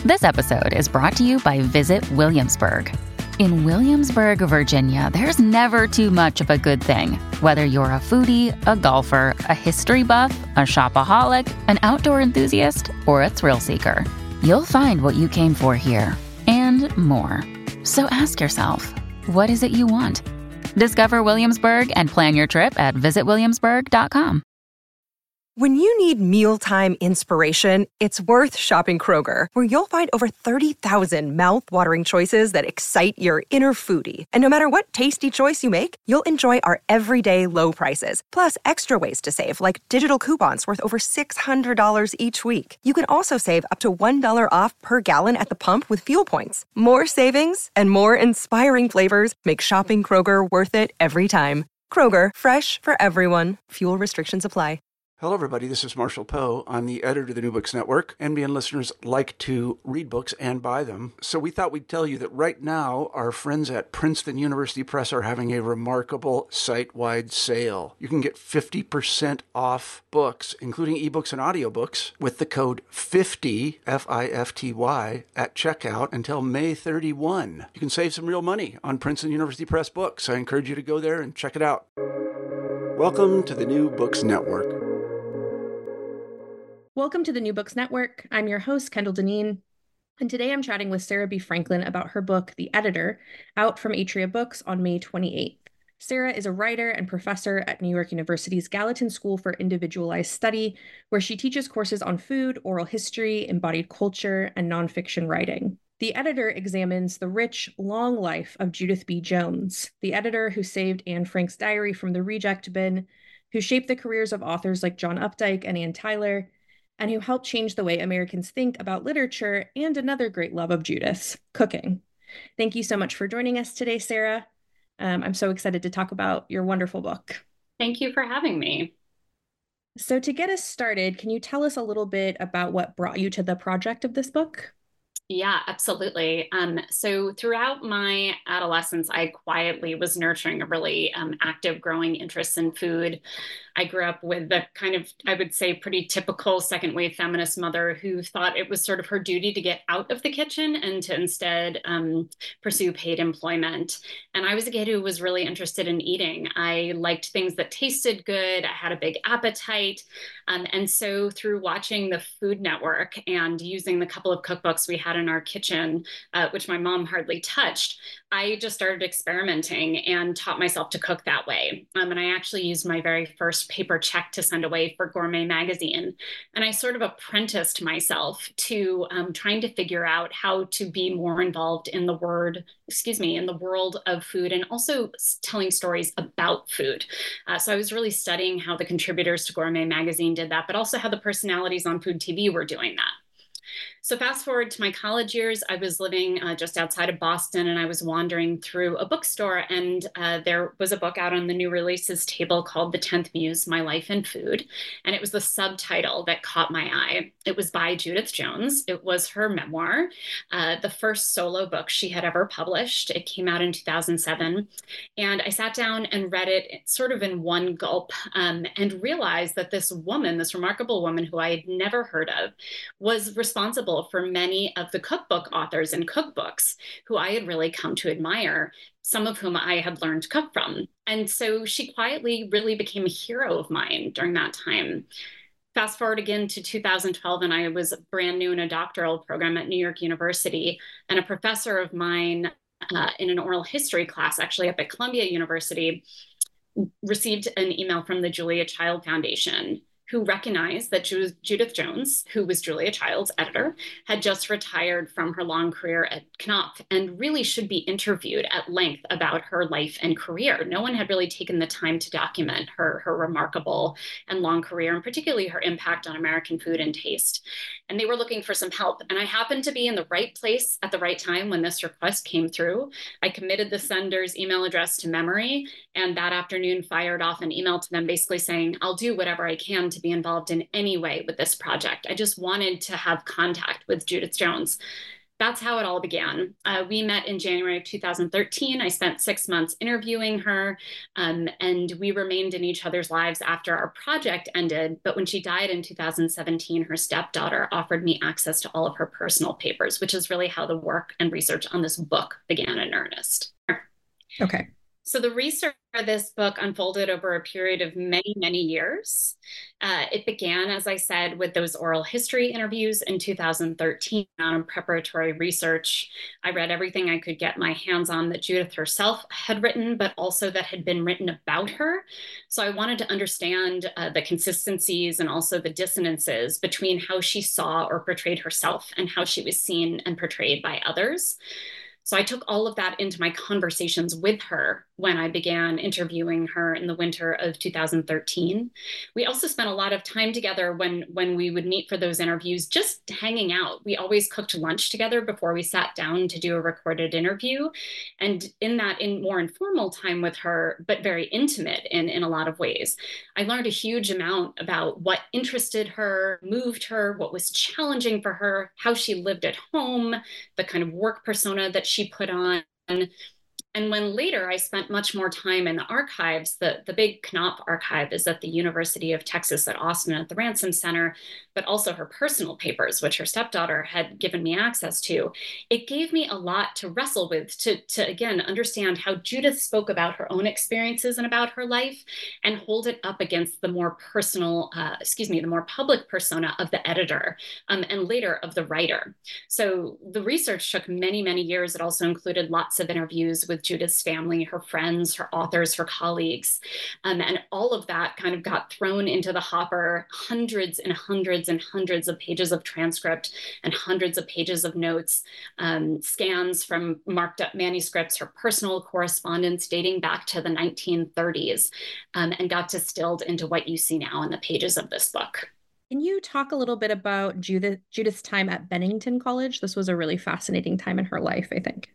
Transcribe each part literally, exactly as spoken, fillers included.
This episode is brought to you by Visit Williamsburg. In Williamsburg, Virginia, there's never too much of a good thing. Whether you're a foodie, a golfer, a history buff, a shopaholic, an outdoor enthusiast, or a thrill seeker, you'll find what you came for here and more. So ask yourself, what is it you want? Discover Williamsburg and plan your trip at visit williamsburg dot com. When you need mealtime inspiration, it's worth shopping Kroger, where you'll find over thirty thousand mouth-watering choices that excite your inner foodie. And no matter what tasty choice you make, you'll enjoy our everyday low prices, plus extra ways to save, like digital coupons worth over six hundred dollars each week. You can also save up to one dollar off per gallon at the pump with fuel points. More savings and more inspiring flavors make shopping Kroger worth it every time. Kroger, fresh for everyone. Fuel restrictions apply. Hello, everybody. This is Marshall Poe. I'm the editor of the New Books Network. N B N listeners like to read books and buy them. So we thought we'd tell you that right now, our friends at Princeton University Press are having a remarkable site-wide sale. You can get fifty percent off books, including ebooks and audiobooks, with the code fifty, F I F T Y, at checkout until May thirty-first. You can save some real money on Princeton University Press books. I encourage you to go there and check it out. Welcome to the New Books Network. Welcome to the New Books Network. I'm your host, Kendall Deneen, and today I'm chatting with Sarah B. Franklin about her book, The Editor, out from Atria Books on May twenty-eighth. Sarah is a writer and professor at New York University's Gallatin School for Individualized Study, where she teaches courses on food, oral history, embodied culture, and nonfiction writing. The Editor examines the rich, long life of Judith B. Jones, the editor who saved Anne Frank's diary from the reject bin, who shaped the careers of authors like John Updike and Ann Tyler, and who helped change the way Americans think about literature and another great love of Judith's, cooking. Thank you so much for joining us today, Sarah. Um, I'm so excited to talk about your wonderful book. Thank you for having me. So to get us started, can you tell us a little bit about what brought you to the project of this book? Yeah, absolutely. Um, so throughout my adolescence, I quietly was nurturing a really um, active, growing interest in food. I grew up with the kind of, I would say, pretty typical second wave feminist mother who thought it was sort of her duty to get out of the kitchen and to instead um, pursue paid employment. And I was a kid who was really interested in eating. I liked things that tasted good. I had a big appetite. Um, and so through watching the Food Network and using the couple of cookbooks we had in our kitchen, uh, which my mom hardly touched, I just started experimenting and taught myself to cook that way. Um, and I actually used my very first paper check to send away for Gourmet magazine. And I sort of apprenticed myself to um, trying to figure out how to be more involved in the word, excuse me, in the world of food and also telling stories about food. Uh, so I was really studying how the contributors to Gourmet magazine did that, but also how the personalities on Food T V were doing that. So fast forward to my college years, I was living uh, just outside of Boston, and I was wandering through a bookstore, and uh, there was a book out on the new releases table called The tenth Muse, My Life in Food. And it was the subtitle that caught my eye. It was by Judith Jones. It was her memoir, uh, the first solo book she had ever published. It came out in two thousand seven. And I sat down and read it sort of in one gulp um, and realized that this woman, this remarkable woman who I had never heard of, was responsible for many of the cookbook authors and cookbooks who I had really come to admire, some of whom I had learned to cook from. And so she quietly really became a hero of mine during that time. Fast forward again to two thousand twelve, and I was brand new in a doctoral program at New York University, and a professor of mine uh, in an oral history class, actually up at Columbia University, received an email from the Julia Child Foundation, who recognized that Judith Jones, who was Julia Child's editor, had just retired from her long career at Knopf and really should be interviewed at length about her life and career. No one had really taken the time to document her, her remarkable and long career, and particularly her impact on American food and taste. And they were looking for some help. And I happened to be in the right place at the right time when this request came through. I committed the sender's email address to memory, and that afternoon fired off an email to them basically saying, I'll do whatever I can to be involved in any way with this project. I just wanted to have contact with Judith Jones. that's how it all began. Uh, we met in January of two thousand thirteen. I spent six months interviewing her, um, and we remained in each other's lives after our project ended. But when she died in two thousand seventeen, her stepdaughter offered me access to all of her personal papers, which is really how the work and research on this book began in earnest. Okay. So the research for this book unfolded over a period of many, many years. Uh, it began, as I said, with those oral history interviews in two thousand thirteen on preparatory research. I read everything I could get my hands on that Judith herself had written, but also that had been written about her. So I wanted to understand uh, the consistencies and also the dissonances between how she saw or portrayed herself and how she was seen and portrayed by others. So I took all of that into my conversations with her when I began interviewing her in the winter of two thousand thirteen. We also spent a lot of time together when, when we would meet for those interviews, just hanging out. We always cooked lunch together before we sat down to do a recorded interview. And in that in more informal time with her, but very intimate in, in a lot of ways, I learned a huge amount about what interested her, moved her, what was challenging for her, how she lived at home, the kind of work persona that she put on. And when later I spent much more time in the archives, the, the big Knopf archive is at the University of Texas at Austin at the Ransom Center, but also her personal papers, which her stepdaughter had given me access to. It gave me a lot to wrestle with, to, to again, understand how Judith spoke about her own experiences and about her life and hold it up against the more personal, uh, excuse me, the more public persona of the editor um, and later of the writer. So the research took many, many years. It also included lots of interviews with Judith's family, her friends, her authors, her colleagues. Um, and all of that kind of got thrown into the hopper, hundreds and hundreds and hundreds of pages of transcript and hundreds of pages of notes, um, scans from marked up manuscripts, her personal correspondence dating back to the nineteen thirties, um, and got distilled into what you see now in the pages of this book. Can you talk a little bit about Judith, Judith's time at Bennington College? This was a really fascinating time in her life, I think.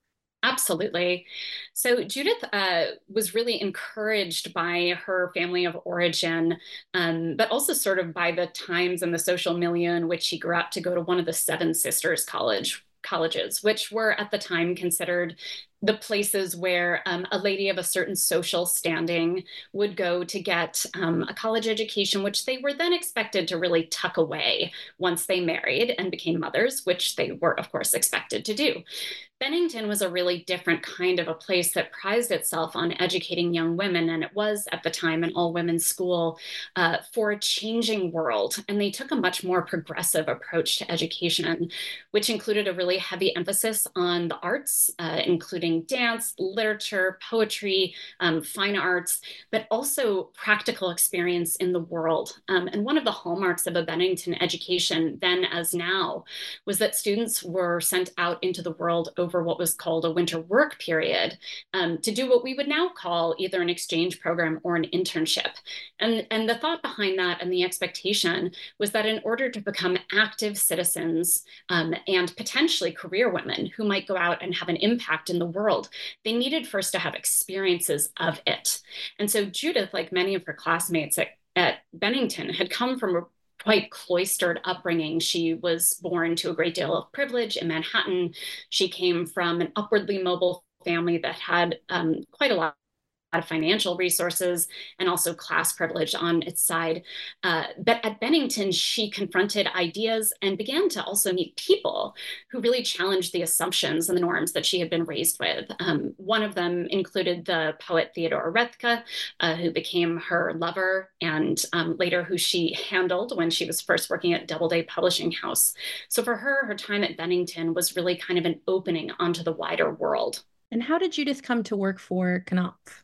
Absolutely. So Judith uh, was really encouraged by her family of origin, um, but also sort of by the times and the social milieu in which she grew up to go to one of the Seven Sisters College colleges, which were at the time considered the places where um, a lady of a certain social standing would go to get um, a college education, which they were then expected to really tuck away once they married and became mothers, which they were, of course, expected to do. Bennington was a really different kind of a place that prized itself on educating young women, and it was at the time an all-women's school uh, for a changing world. And they took a much more progressive approach to education, which included a really heavy emphasis on the arts, uh, including dance, literature, poetry, um, fine arts, but also practical experience in the world. Um, and one of the hallmarks of a Bennington education, then as now, was that students were sent out into the world over over what was called a winter work period um, to do what we would now call either an exchange program or an internship. And, and the thought behind that and the expectation was that in order to become active citizens um, and potentially career women who might go out and have an impact in the world, they needed first to have experiences of it. And so Judith, like many of her classmates at, at Bennington, had come from a quite cloistered upbringing. She was born to a great deal of privilege in Manhattan. She came from an upwardly mobile family that had um, quite a lot of financial resources and also class privilege on its side. Uh, but at Bennington, she confronted ideas and began to also meet people who really challenged the assumptions and the norms that she had been raised with. Um, one of them included the poet Theodore Rethke, uh, who became her lover and um, later who she handled when she was first working at Doubleday Publishing House. So for her, her time at Bennington was really kind of an opening onto the wider world. And how did Judith come to work for Knopf?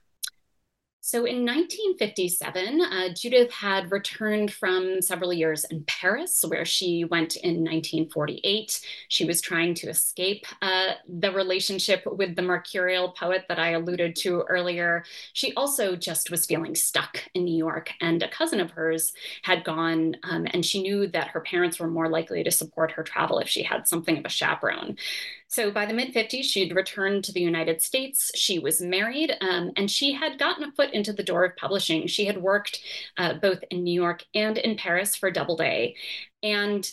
So in nineteen fifty-seven, uh, Judith had returned from several years in Paris, where she went in nineteen forty-eight. She was trying to escape uh, the relationship with the mercurial poet that I alluded to earlier. She also just was feeling stuck in New York, and a cousin of hers had gone, um, and she knew that her parents were more likely to support her travel if she had something of a chaperone. So by the mid fifties, she'd returned to the United States. She was married, um, and she had gotten a foot into the door of publishing. She had worked uh, both in New York and in Paris for Doubleday. And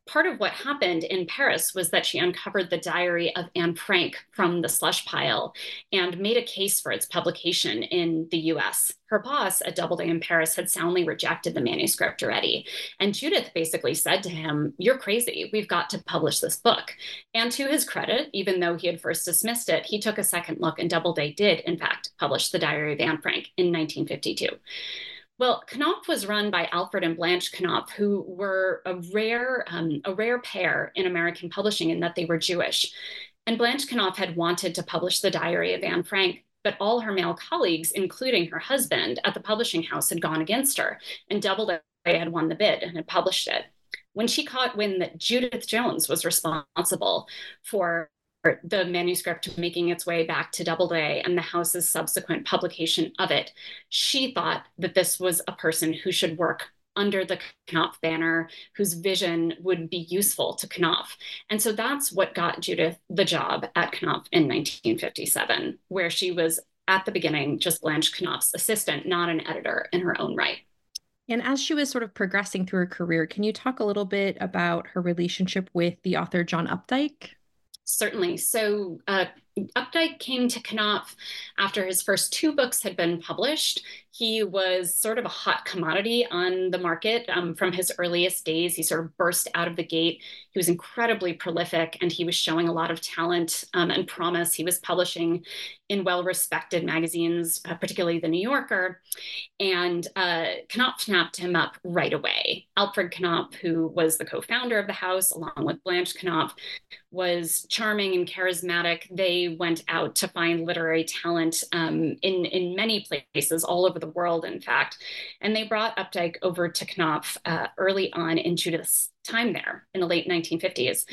part of what happened in Paris was that she uncovered the diary of Anne Frank from the slush pile and made a case for its publication in the U S. Her boss at Doubleday in Paris had soundly rejected the manuscript already. And Judith basically said to him, "You're crazy. We've got to publish this book." And to his credit, even though he had first dismissed it, he took a second look, and Doubleday did, in fact, publish the diary of Anne Frank in nineteen fifty-two. Well, Knopf was run by Alfred and Blanche Knopf, who were a rare, um, a rare pair in American publishing in that they were Jewish. And Blanche Knopf had wanted to publish the diary of Anne Frank, but all her male colleagues, including her husband at the publishing house, had gone against her, and Doubleday had won the bid and had published it. When she caught wind that Judith Jones was responsible for the manuscript making its way back to Doubleday and the house's subsequent publication of it, she thought that this was a person who should work under the Knopf banner, whose vision would be useful to Knopf. And so that's what got Judith the job at Knopf in nineteen fifty-seven, where she was at the beginning just Blanche Knopf's assistant, not an editor in her own right. And as she was sort of progressing through her career, can you talk a little bit about her relationship with the author John Updike? Certainly. So uh, Updike came to Knopf after his first two books had been published. He was sort of a hot commodity on the market um, from his earliest days. He sort of burst out of the gate. He was incredibly prolific, and he was showing a lot of talent um, and promise. He was publishing in well-respected magazines, uh, particularly The New Yorker, and uh, Knopf snapped him up right away. Alfred Knopf, who was the co-founder of the house, along with Blanche Knopf, was charming and charismatic. They went out to find literary talent um, in, in many places, all over the world, in fact. And they brought Updike over to Knopf uh, early on in Judith's time there in the late nineteen fifties.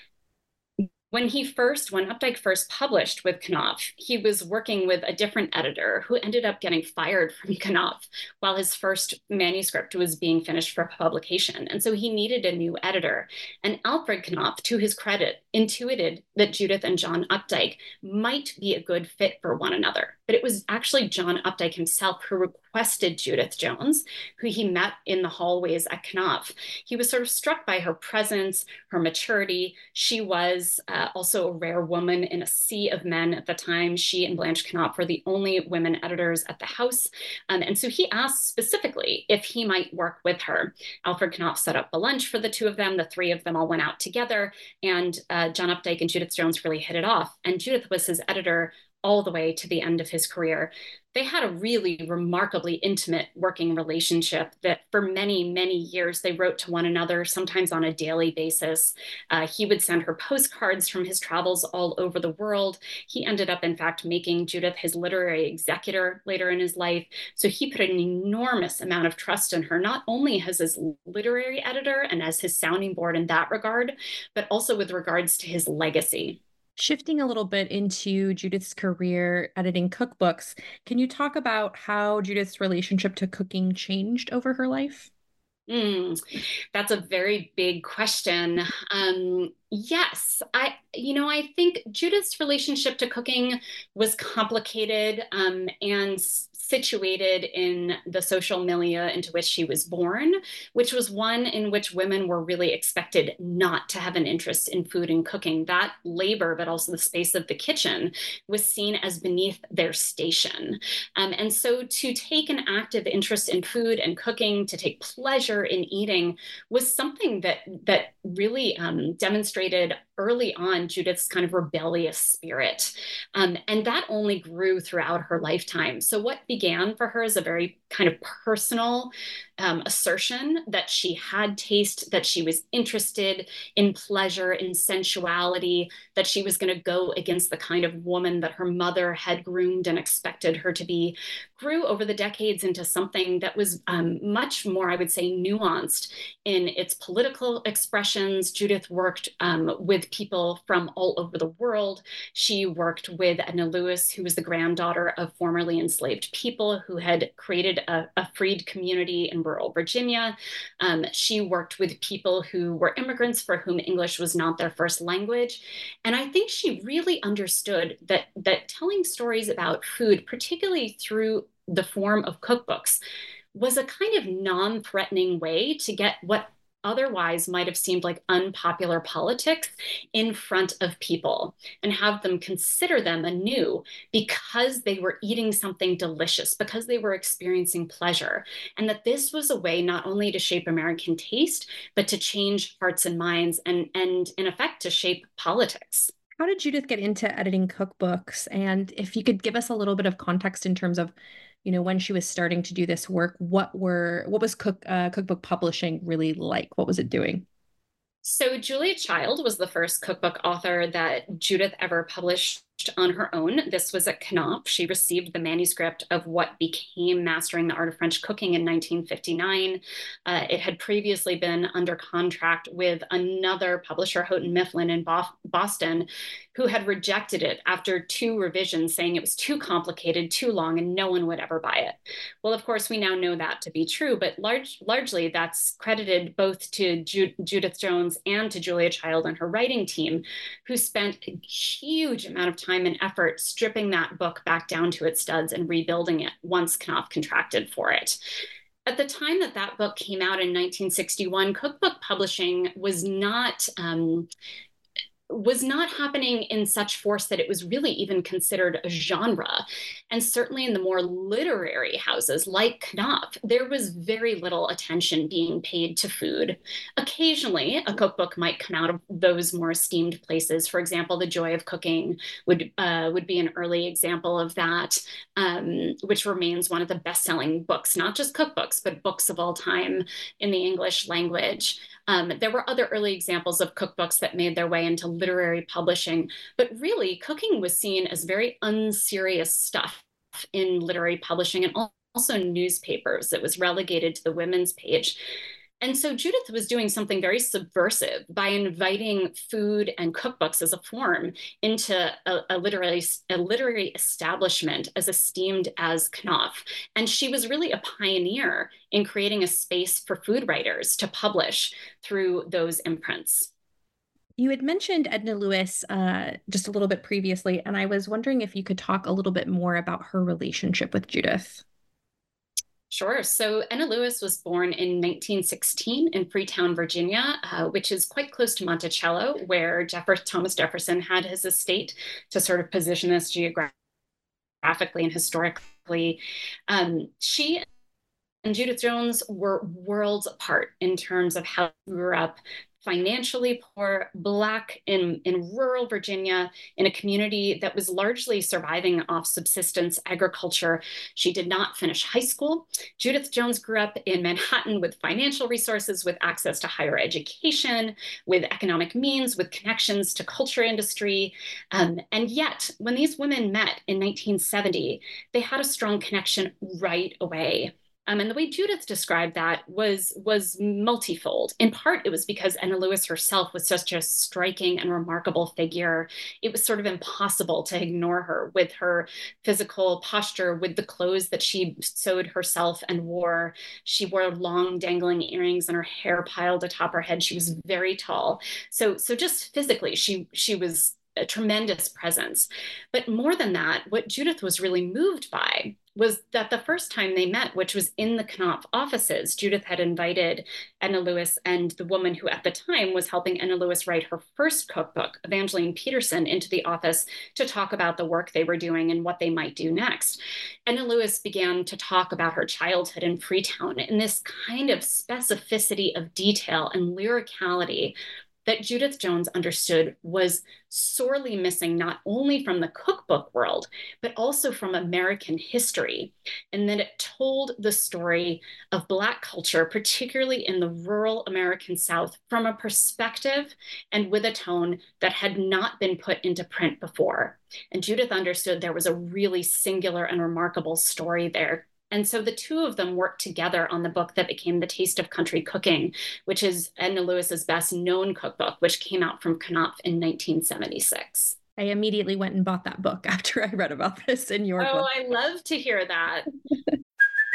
When he first, when Updike first published with Knopf, he was working with a different editor who ended up getting fired from Knopf while his first manuscript was being finished for publication. And so he needed a new editor. And Alfred Knopf, to his credit, intuited that Judith and John Updike might be a good fit for one another. But it was actually John Updike himself who requested Judith Jones, who he met in the hallways at Knopf. He was sort of struck by her presence, her maturity. She was uh, also a rare woman in a sea of men at the time. She and Blanche Knopf were the only women editors at the house. Um, and so he asked specifically if he might work with her. Alfred Knopf set up a lunch for the two of them. The three of them all went out together, and uh, John Updike and Judith Jones really hit it off. And Judith was his editor all the way to the end of his career. They had a really remarkably intimate working relationship that for many, many years they wrote to one another, sometimes on a daily basis. Uh, he would send her postcards from his travels all over the world. He ended up, in fact, making Judith his literary executor later in his life. So he put an enormous amount of trust in her, not only as his literary editor and as his sounding board in that regard, but also with regards to his legacy. Shifting a little bit into Judith's career editing cookbooks, can you talk about how Judith's relationship to cooking changed over her life? Mm, that's a very big question. Um, yes, I, you know, I think Judith's relationship to cooking was complicated um, and situated in the social milieu into which she was born, which was one in which women were really expected not to have an interest in food and cooking. That labor, but also the space of the kitchen, was seen as beneath their station. Um, and so to take an active interest in food and cooking, to take pleasure in eating, was something that, that really um, demonstrated early on Judith's kind of rebellious spirit. Um, and that only grew throughout her lifetime. So what began for her as a very kind of personal um, assertion that she had taste, that she was interested in pleasure, in sensuality, that she was going to go against the kind of woman that her mother had groomed and expected her to be, grew over the decades into something that was um, much more, I would say, nuanced in its political expressions. Judith worked um, with people from all over the world. She worked with Edna Lewis, who was the granddaughter of formerly enslaved people who had created a, a freed community in rural Virginia. Um, she worked with people who were immigrants for whom English was not their first language. And I think she really understood that, that telling stories about food, particularly through the form of cookbooks, was a kind of non-threatening way to get what otherwise might have seemed like unpopular politics in front of people and have them consider them anew because they were eating something delicious, because they were experiencing pleasure. And that this was a way not only to shape American taste, but to change hearts and minds and, and in effect, to shape politics. How did Judith get into editing cookbooks? And if you could give us a little bit of context in terms of, you know, when she was starting to do this work, what were what was cook uh, cookbook publishing really like? What was it doing? So Julia Child was the first cookbook author that Judith ever published on her own. This was at Knopf. She received the manuscript of what became Mastering the Art of French Cooking in nineteen fifty-nine. Uh, it had previously been under contract with another publisher, Houghton Mifflin in Bo- Boston, who had rejected it after two revisions, saying it was too complicated, too long, and no one would ever buy it. Well, of course, we now know that to be true, but large, largely that's credited both to Ju- Judith Jones and to Julia Child and her writing team, who spent a huge amount of time time and effort stripping that book back down to its studs and rebuilding it once Knopf contracted for it. At the time that that book came out in nineteen sixty-one, cookbook publishing was not um, was not happening in such force that it was really even considered a genre. And certainly in the more literary houses like Knopf, there was very little attention being paid to food. Occasionally, a cookbook might come out of those more esteemed places. For example, The Joy of Cooking would, uh, would be an early example of that, um, which remains one of the best-selling books, not just cookbooks, but books of all time in the English language. Um, there were other early examples of cookbooks that made their way into literary publishing, but really cooking was seen as very unserious stuff in literary publishing and also newspapers. It was relegated to the women's page. And so Judith was doing something very subversive by inviting food and cookbooks as a form into a, a, literary, a literary establishment as esteemed as Knopf. And she was really a pioneer in creating a space for food writers to publish through those imprints. You had mentioned Edna Lewis uh, just a little bit previously, and I was wondering if you could talk a little bit more about her relationship with Judith. Sure. So Edna Lewis was born in nineteen sixteen in Freetown, Virginia, uh, which is quite close to Monticello, where Jeffer- Thomas Jefferson had his estate, to sort of position this geographically and historically. Um, she and Judith Jones were worlds apart in terms of how they grew up. Financially poor, Black, in, in rural Virginia, in a community that was largely surviving off subsistence agriculture. She did not finish high school. Judith Jones grew up in Manhattan with financial resources, with access to higher education, with economic means, with connections to culture industry. Um, and yet, when these women met in nineteen seventy, they had a strong connection right away. Um, and the way Judith described that was, was multifold. In part, it was because Edna Lewis herself was such a striking and remarkable figure. It was sort of impossible to ignore her with her physical posture, with the clothes that she sewed herself and wore. She wore long dangling earrings and her hair piled atop her head. She was very tall. So, so just physically, she, she was a tremendous presence. But more than that, what Judith was really moved by was that the first time they met, which was in the Knopf offices, Judith had invited Edna Lewis and the woman who at the time was helping Edna Lewis write her first cookbook, Evangeline Peterson, into the office to talk about the work they were doing and what they might do next. Edna Lewis began to talk about her childhood in Freetown in this kind of specificity of detail and lyricality that Judith Jones understood was sorely missing, not only from the cookbook world, but also from American history. And that it told the story of Black culture, particularly in the rural American South, from a perspective and with a tone that had not been put into print before. And Judith understood there was a really singular and remarkable story there. And so the two of them worked together on the book that became The Taste of Country Cooking, which is Edna Lewis's best known cookbook, which came out from Knopf in nineteen seventy-six. I immediately went and bought that book after I read about this in your oh, book. Oh, I love to hear that.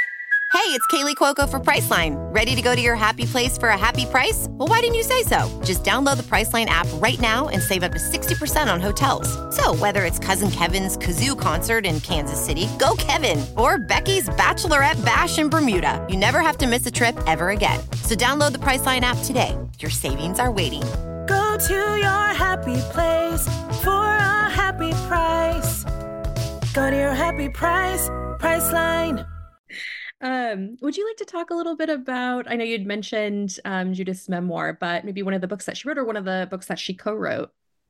Hey, it's Kaylee Cuoco for Priceline. Ready to go to your happy place for a happy price? Well, why didn't you say so? Just download the Priceline app right now and save up to sixty percent on hotels. So whether it's Cousin Kevin's Kazoo Concert in Kansas City, go Kevin, or Becky's Bachelorette Bash in Bermuda, you never have to miss a trip ever again. So download the Priceline app today. Your savings are waiting. Go to your happy place for a happy price. Go to your happy price, Priceline. Um, would you like to talk a little bit about, I know you'd mentioned um, Judith's memoir, but maybe one of the books that she wrote or one of the books that she co-wrote?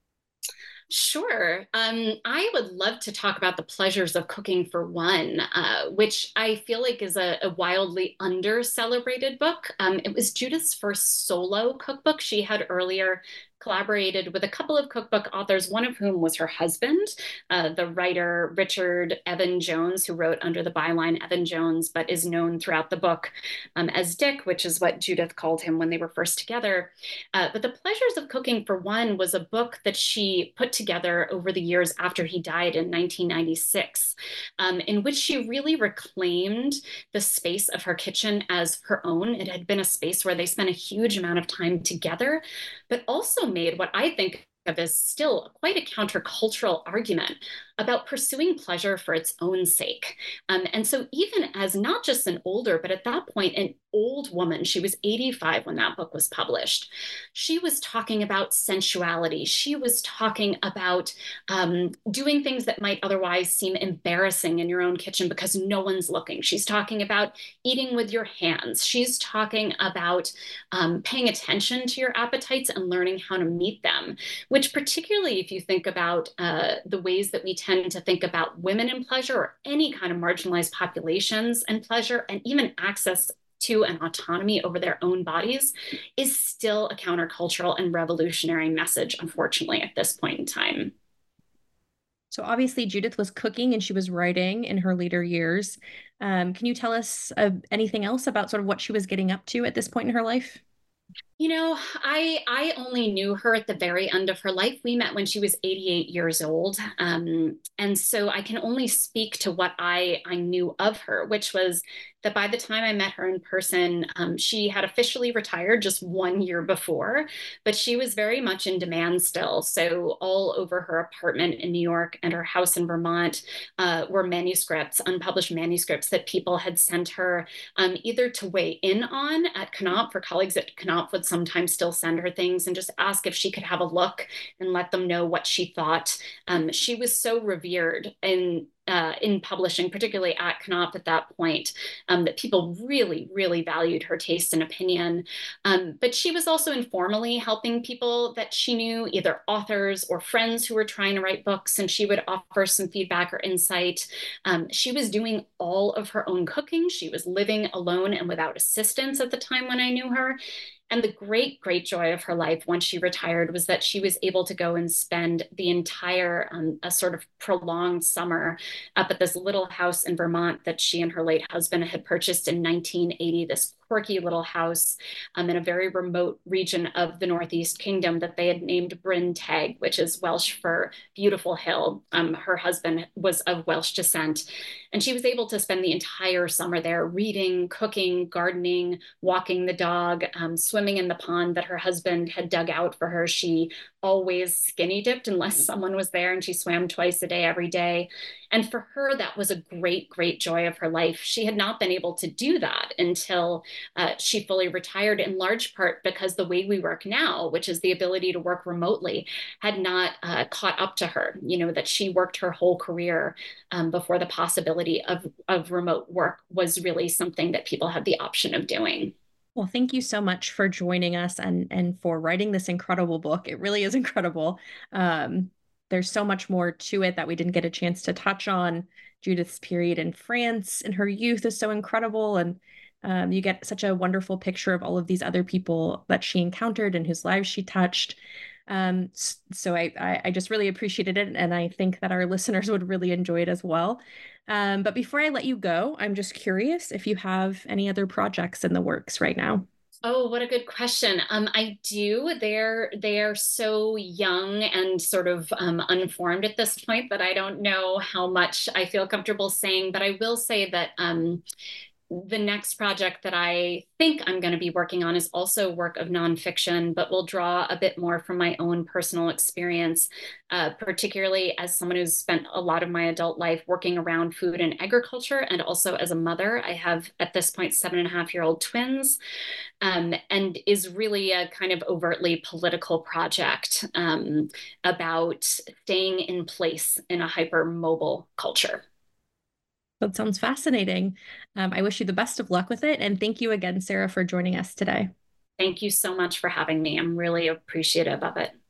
Sure. Um, I would love to talk about The Pleasures of Cooking for One, uh, which I feel like is a, a wildly under-celebrated book. Um, it was Judith's first solo cookbook. She had earlier collaborated with a couple of cookbook authors, one of whom was her husband, uh, the writer Richard Evan Jones, who wrote under the byline Evan Jones, but is known throughout the book um, as Dick, which is what Judith called him when they were first together. Uh, but The Pleasures of Cooking for One was a book that she put together over the years after he died in nineteen ninety-six, um, in which she really reclaimed the space of her kitchen as her own. It had been a space where they spent a huge amount of time together, but also made what I think of as still quite a countercultural argument about pursuing pleasure for its own sake. Um, and so even as not just an older, but at that point, an old woman, she was eighty-five when that book was published, she was talking about sensuality. She was talking about um, doing things that might otherwise seem embarrassing in your own kitchen because no one's looking. She's talking about eating with your hands. She's talking about um, paying attention to your appetites and learning how to meet them, which particularly if you think about uh, the ways that we tend to think about women in pleasure or any kind of marginalized populations and pleasure and even access to and autonomy over their own bodies is still a countercultural and revolutionary message, unfortunately, at this point in time. So obviously Judith was cooking and she was writing in her later years. Um, can you tell us uh, anything else about sort of what she was getting up to at this point in her life? You know, I I only knew her at the very end of her life. We met when she was eighty-eight years old. Um, and so I can only speak to what I, I knew of her, which was that by the time I met her in person, um, she had officially retired just one year before, but she was very much in demand still. So all over her apartment in New York and her house in Vermont uh, were manuscripts, unpublished manuscripts that people had sent her um, either to weigh in on at Knopf, or colleagues at Knopf would sometimes still send her things and just ask if she could have a look and let them know what she thought. Um, she was so revered in Uh, in publishing, particularly at Knopf at that point, um, that people really, really valued her taste and opinion. Um, but she was also informally helping people that she knew, either authors or friends who were trying to write books, and she would offer some feedback or insight. Um, she was doing all of her own cooking. She was living alone and without assistance at the time when I knew her. And the great, great joy of her life once she retired was that she was able to go and spend the entire um, a sort of prolonged summer up at this little house in Vermont that she and her late husband had purchased in nineteen eighty, this quirky little house um, in a very remote region of the Northeast Kingdom that they had named Bryn Teg, which is Welsh for beautiful hill. Um, her husband was of Welsh descent. And she was able to spend the entire summer there reading, cooking, gardening, walking the dog, um, swimming in the pond that her husband had dug out for her. She always skinny dipped unless someone was there, and she swam twice a day every day. And for her, that was a great, great joy of her life. She had not been able to do that until uh, she fully retired, in large part because the way we work now, which is the ability to work remotely, had not uh, caught up to her. You know, that she worked her whole career um, before the possibility of, of remote work was really something that people had the option of doing. Well, thank you so much for joining us and, and for writing this incredible book. It really is incredible. Um, there's so much more to it that we didn't get a chance to touch on. Judith's period in France in her youth is so incredible. And um, you get such a wonderful picture of all of these other people that she encountered and whose lives she touched. Um, so I, I, I just really appreciated it. And I think that our listeners would really enjoy it as well. Um, but before I let you go, I'm just curious if you have any other projects in the works right now. Oh, what a good question. Um, I do. They're they're so young and sort of um, unformed at this point that I don't know how much I feel comfortable saying, but I will say that um, the next project that I think I'm going to be working on is also work of nonfiction, but will draw a bit more from my own personal experience, uh, particularly as someone who's spent a lot of my adult life working around food and agriculture, and also as a mother. I have, at this point, seven and a half year old twins, um, and is really a kind of overtly political project um, about staying in place in a hypermobile culture. That sounds fascinating. Um, I wish you the best of luck with it. And thank you again, Sarah, for joining us today. Thank you so much for having me. I'm really appreciative of it.